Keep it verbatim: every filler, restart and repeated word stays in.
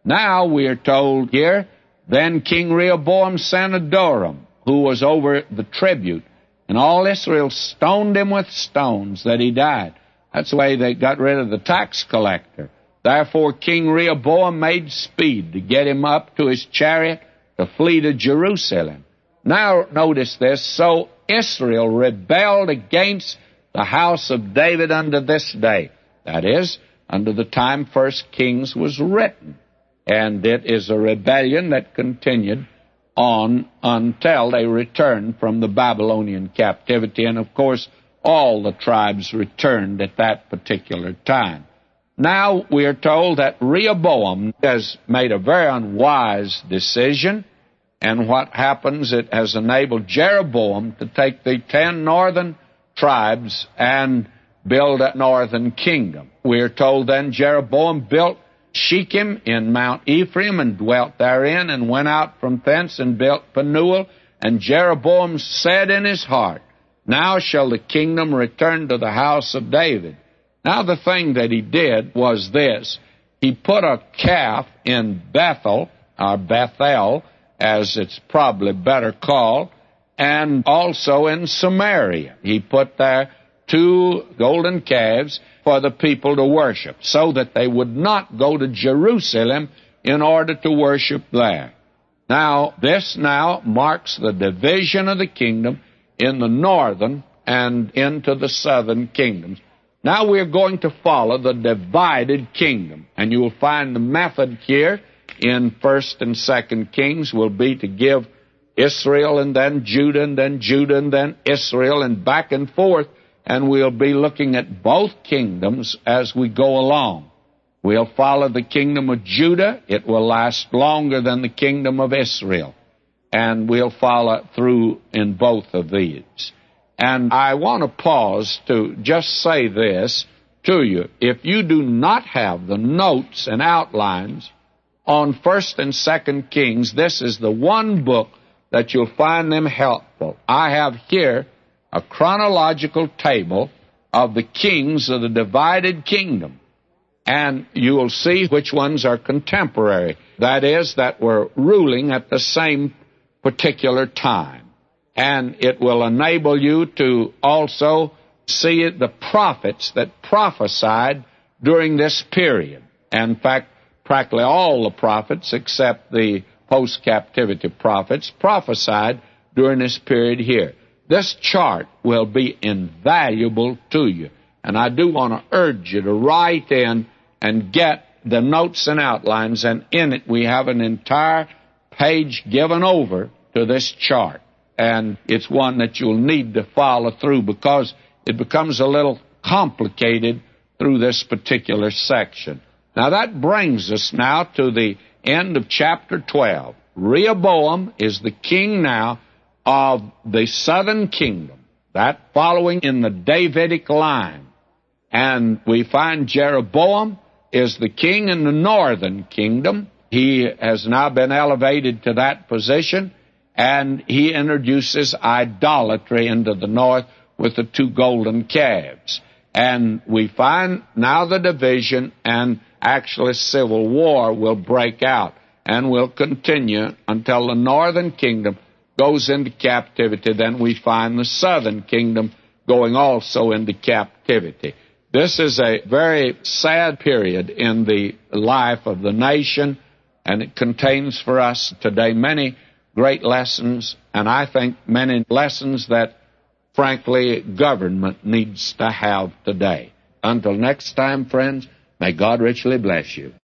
Now we are told here, then King Rehoboam sent Adoram, who was over the tribute, and all Israel stoned him with stones that he died. That's the way they got rid of the tax collector. Therefore King Rehoboam made speed to get him up to his chariot to flee to Jerusalem. Now notice this, so Israel rebelled against the house of David unto this day. That is, unto the time First Kings was written. And it is a rebellion that continued on until they returned from the Babylonian captivity. And of course, all the tribes returned at that particular time. Now we are told that Rehoboam has made a very unwise decision, and what happens, it has enabled Jeroboam to take the ten northern tribes and build a northern kingdom. We are told then Jeroboam built Shechem in Mount Ephraim and dwelt therein, and went out from thence and built Penuel. And Jeroboam said in his heart, now shall the kingdom return to the house of David. Now the thing that he did was this. He put a calf in Bethel, or Bethel, as it's probably better called, and also in Samaria. He put there two golden calves for the people to worship, so that they would not go to Jerusalem in order to worship there. Now, this now marks the division of the kingdom in the northern and into the southern kingdoms. Now we're going to follow the divided kingdom, and you will find the method here in First and Second Kings will be to give Israel and then Judah and then Judah and then Israel and back and forth, and we'll be looking at both kingdoms as we go along. We'll follow the kingdom of Judah. It will last longer than the kingdom of Israel, and we'll follow through in both of these. And I want to pause to just say this to you. If you do not have the notes and outlines on First and Second Kings, this is the one book that you'll find them helpful. I have here a chronological table of the kings of the divided kingdom, and you will see which ones are contemporary, that is, that were ruling at the same particular time. And it will enable you to also see the prophets that prophesied during this period. In fact, practically all the prophets, except the post-captivity prophets, prophesied during this period here. This chart will be invaluable to you, and I do want to urge you to write in and get the notes and outlines, and in it we have an entire page given over to this chart. And it's one that you'll need to follow through because it becomes a little complicated through this particular section. Now that brings us now to the end of chapter twelve. Rehoboam is the king now of the southern kingdom, that following in the Davidic line. And we find Jeroboam is the king in the northern kingdom. He has now been elevated to that position, and he introduces idolatry into the north with the two golden calves. And we find now the division, and actually civil war will break out and will continue until the northern kingdom goes into captivity. Then we find the southern kingdom going also into captivity. This is a very sad period in the life of the nation, and it contains for us today many great lessons, and I think many lessons that, frankly, government needs to have today. Until next time, friends, may God richly bless you.